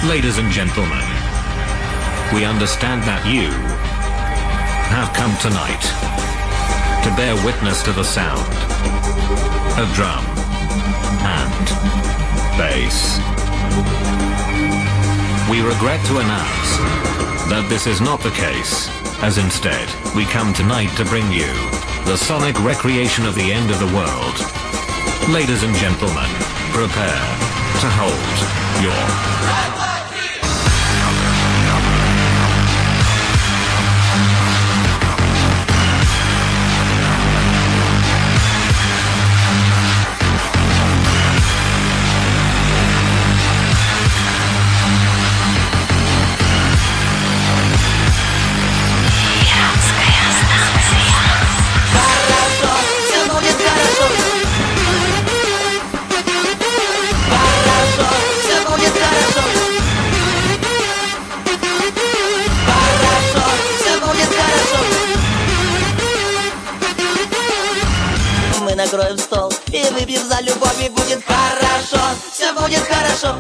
Ladies and gentlemen, we understand that you have come tonight to bear witness to the sound of drum and bass. We regret to announce that this is not the case, as instead, we come tonight to bring you the sonic recreation of the end of the world. Ladies and gentlemen, prepare to hold your накроем стол и выпьем за любовь, и будет хорошо, все будет хорошо.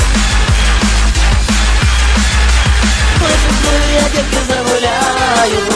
Я детки загуляю.